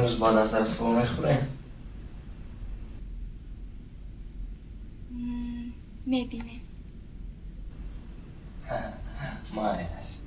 امروز بعد از درس فوق میخوریم؟ میبینیم. مایش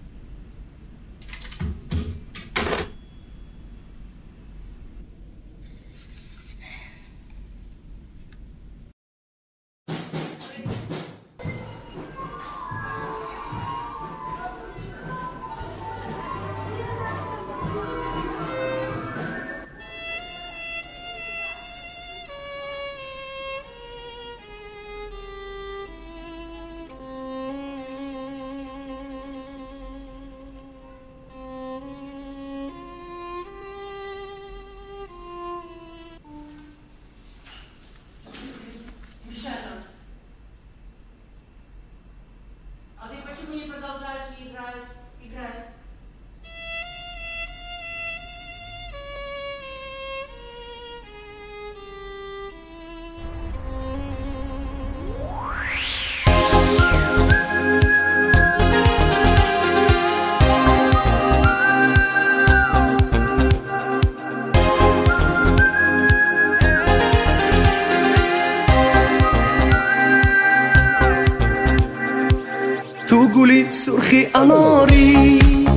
تو گلی سرخی اناری،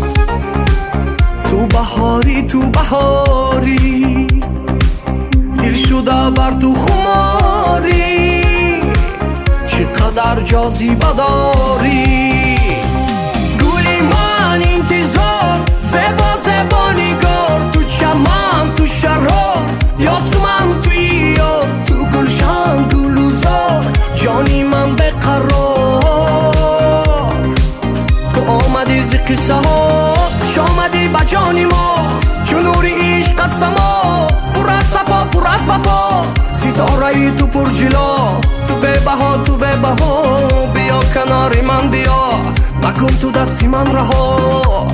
تو بهاری دل شده بر تو خماری، چقدر جاذبه داری. گلی من انتظار، زبا نگار، تو چمن تو شرار، یاسمن توی یار، تو گلشن گلوزار، جانی من بقرار. تو آمدی ز قصه ها، شامدی با جانی ما، چون نوری عشق سما، پر از صفا پر از وفا، ستاره ای تو پر جلا، تو به بها بیا کنار من بیا، مکن تو دستی من رها.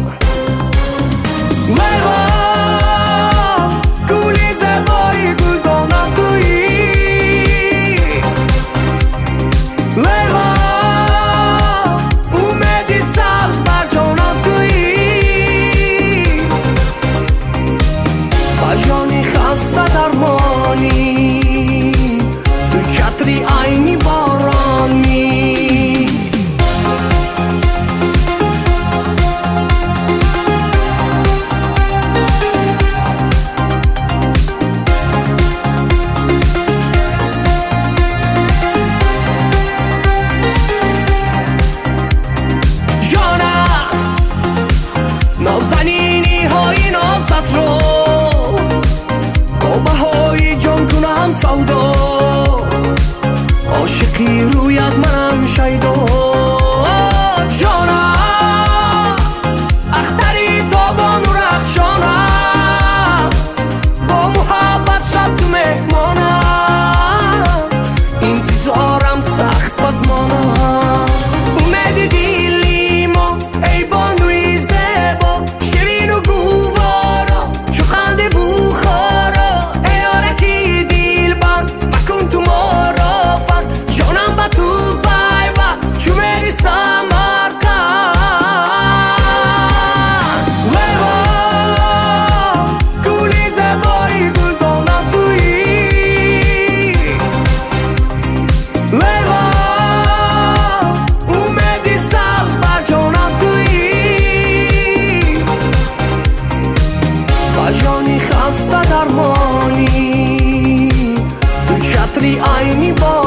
لیلا گلی زبایی گلدانم تویی، لیلا اومدی سبز بر جانم تویی، با جانی خسته درمانی، تو چتری عینی بارانی. نازنینی های نازت رو با بهای جان کنم سودا، عاشقی رویت منم شیدا. جانم اختری تابان و رخشانم، با محبت شد تو مهمانم، انتظارم سخت پس مانم. اومدی دیلی ما ای بانوی زبا، شیرین و گوارا چو خنده بخارا، ای آرکی دیل بند مکن تو ما را فند، جانم با تو پیوند چو بری سمرقند. لیلا گلی زبایی گلدانم تویی، لیلا اومدی سبز بر جانم تویی، با جانی خسته درمانی، تو چتری عینی با